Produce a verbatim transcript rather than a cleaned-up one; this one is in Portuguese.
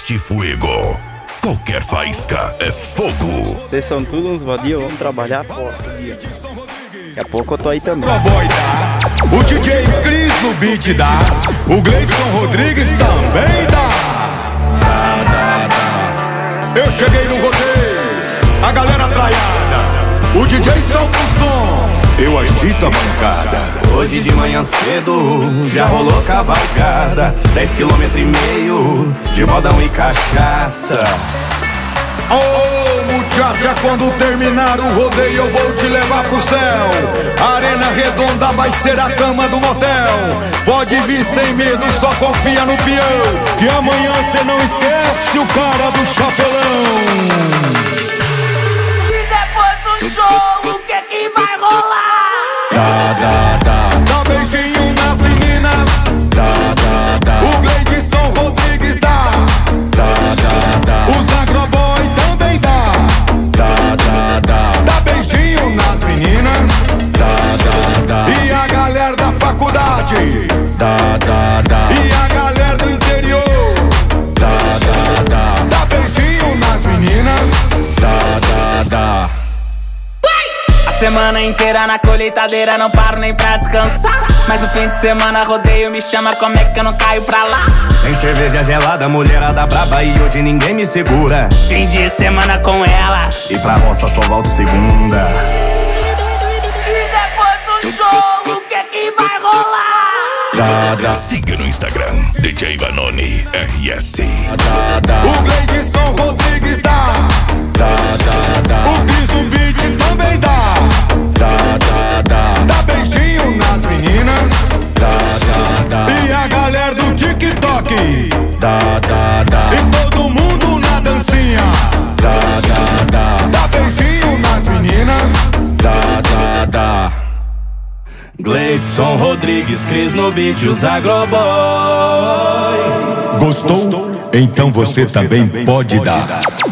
Este fuego. Qualquer faísca é fogo. Vocês são tudo uns vadios, vamos trabalhar forte. Daqui a pouco eu tô aí também. O D J Cris no beat dá. O Gleidson Rodrigues também dá. Dá, dá, dá. Eu cheguei no rodeio, a galera traiada. O D J solta o som, eu agito a bancada. Hoje de manhã cedo já rolou cavalgada. Dez quilômetros e meio de modão e cachaça. Ô oh, muchacha, quando terminar o rodeio eu vou te levar pro céu. A arena redonda vai ser a cama do motel. Pode vir sem medo, só confia no peão, que amanhã cê não esquece o cara do chapelão. E depois do show, o que que vai rolar? Dá, dá, dá. Dá beijinho nas meninas. Dá, dá, dá. O Gleidson Rodrigues dá. Dá, dá, dá. Os agroboy também dá. Dá, dá, dá. Dá beijinho nas meninas. Dá, dá, dá. E a galera da faculdade. Dá, dá, dá. E a galera do interior. Dá, dá, dá. Dá beijinho nas meninas. Dá, dá, dá. Semana inteira na colheitadeira, não paro nem pra descansar. Mas no fim de semana rodeio me chama, como é que eu não caio pra lá? Tem cerveja gelada, mulherada braba e hoje ninguém me segura. Fim de semana com ela e pra roça só volto segunda. E depois do show, o que que vai rolar? Dá, dá. Siga no Instagram, D J Vanoni R S. Dá, dá. O Gleidson Rodrigues dá. Dá, dá, dá. O Cris no beat também dá. Dá, dá, dá. Dá beijinho nas meninas. Dá, dá, dá. E a galera do TikTok. Dá, dá, dá. E todo mundo na dancinha. Dá, dá, dá. Dá beijinho nas meninas. Dá, dá, dá. Gleidson Rodrigues, Cris no beat, os agroboy. Gostou? Então você também pode dar.